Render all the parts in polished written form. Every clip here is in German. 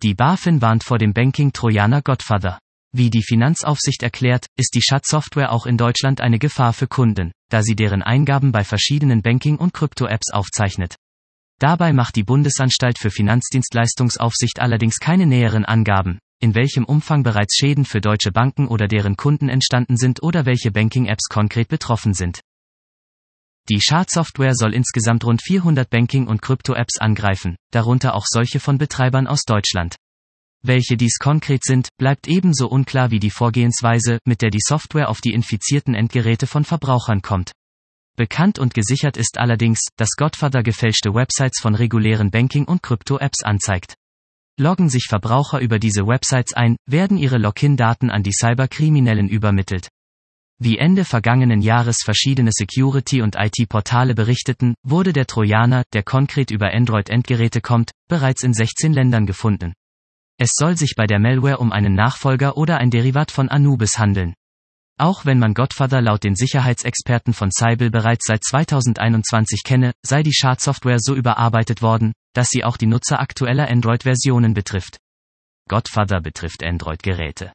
Die BaFin warnt vor dem Banking-Trojaner Godfather. Wie die Finanzaufsicht erklärt, ist die Schadsoftware auch in Deutschland eine Gefahr für Kunden, da sie deren Eingaben bei verschiedenen Banking- und Krypto-Apps aufzeichnet. Dabei macht die Bundesanstalt für Finanzdienstleistungsaufsicht allerdings keine näheren Angaben, in welchem Umfang bereits Schäden für deutsche Banken oder deren Kunden entstanden sind oder welche Banking-Apps konkret betroffen sind. Die Schadsoftware soll insgesamt rund 400 Banking- und Krypto-Apps angreifen, darunter auch solche von Betreibern aus Deutschland. Welche dies konkret sind, bleibt ebenso unklar wie die Vorgehensweise, mit der die Software auf die infizierten Endgeräte von Verbrauchern kommt. Bekannt und gesichert ist allerdings, dass Godfather gefälschte Websites von regulären Banking- und Krypto-Apps anzeigt. Loggen sich Verbraucher über diese Websites ein, werden ihre Login-Daten an die Cyberkriminellen übermittelt. Wie Ende vergangenen Jahres verschiedene Security- und IT-Portale berichteten, wurde der Trojaner, der konkret über Android-Endgeräte kommt, bereits in 16 Ländern gefunden. Es soll sich bei der Malware um einen Nachfolger oder ein Derivat von Anubis handeln. Auch wenn man Godfather laut den Sicherheitsexperten von Cybil bereits seit 2021 kenne, sei die Schadsoftware so überarbeitet worden, dass sie auch die Nutzer aktueller Android-Versionen betrifft. Godfather betrifft Android-Geräte.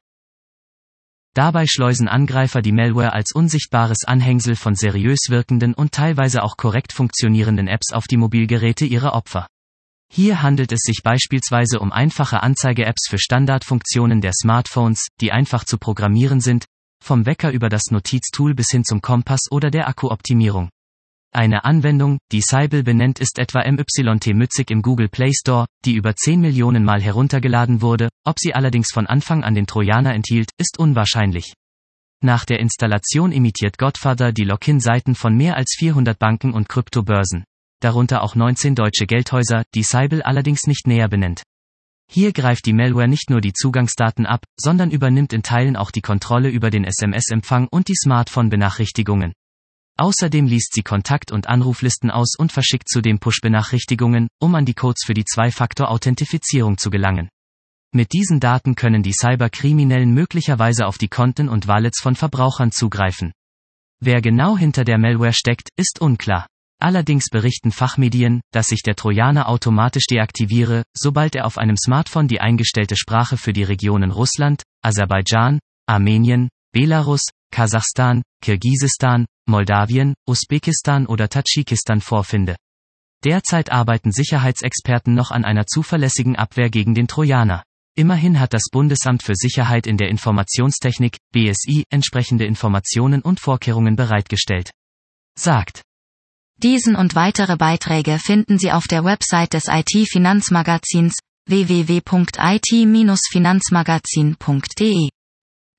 Dabei schleusen Angreifer die Malware als unsichtbares Anhängsel von seriös wirkenden und teilweise auch korrekt funktionierenden Apps auf die Mobilgeräte ihrer Opfer. Hier handelt es sich beispielsweise um einfache Anzeige-Apps für Standardfunktionen der Smartphones, die einfach zu programmieren sind, vom Wecker über das Notiztool bis hin zum Kompass oder der Akkuoptimierung. Eine Anwendung, die Cybil benennt, ist etwa MYT Mützig im Google Play Store, die über 10 Millionen Mal heruntergeladen wurde, ob sie allerdings von Anfang an den Trojaner enthielt, ist unwahrscheinlich. Nach der Installation imitiert Godfather die Login-Seiten von mehr als 400 Banken und Kryptobörsen, darunter auch 19 deutsche Geldhäuser, die Cybil allerdings nicht näher benennt. Hier greift die Malware nicht nur die Zugangsdaten ab, sondern übernimmt in Teilen auch die Kontrolle über den SMS-Empfang und die Smartphone-Benachrichtigungen. Außerdem liest sie Kontakt- und Anruflisten aus und verschickt zudem Push-Benachrichtigungen, um an die Codes für die Zwei-Faktor-Authentifizierung zu gelangen. Mit diesen Daten können die Cyberkriminellen möglicherweise auf die Konten und Wallets von Verbrauchern zugreifen. Wer genau hinter der Malware steckt, ist unklar. Allerdings berichten Fachmedien, dass sich der Trojaner automatisch deaktiviere, sobald er auf einem Smartphone die eingestellte Sprache für die Regionen Russland, Aserbaidschan, Armenien, Belarus, Kasachstan, Kirgisistan, Moldawien, Usbekistan oder Tadschikistan vorfinde. Derzeit arbeiten Sicherheitsexperten noch an einer zuverlässigen Abwehr gegen den Trojaner. Immerhin hat das Bundesamt für Sicherheit in der Informationstechnik, BSI, entsprechende Informationen und Vorkehrungen bereitgestellt. Sagt. Diesen und weitere Beiträge finden Sie auf der Website des IT-Finanzmagazins www.it-finanzmagazin.de.